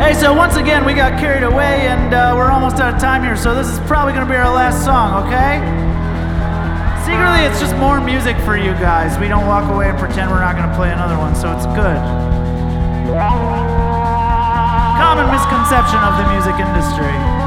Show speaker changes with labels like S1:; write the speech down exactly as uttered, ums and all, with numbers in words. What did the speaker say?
S1: Hey, so once again, we got carried away and uh, we're almost out of time here, so this is probably gonna be our last song, okay? Secretly, it's just more music for you guys. We don't walk away and pretend we're not gonna play another one, so it's good. Common misconception of the music industry.